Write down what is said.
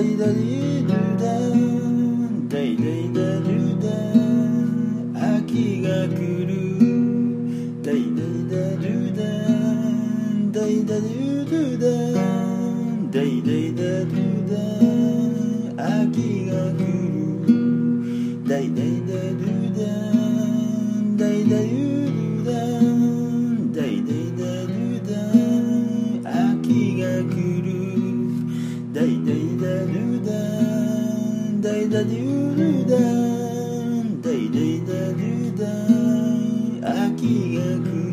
イダリルダダイダイダルダ秋が来るダイダイダルダダイダルダダイダイダルダ秋が来るダイダイダルダダイダルダダイダイダルダ秋が来るダイダイダルダダイダルダダイダイダルダ秋が来る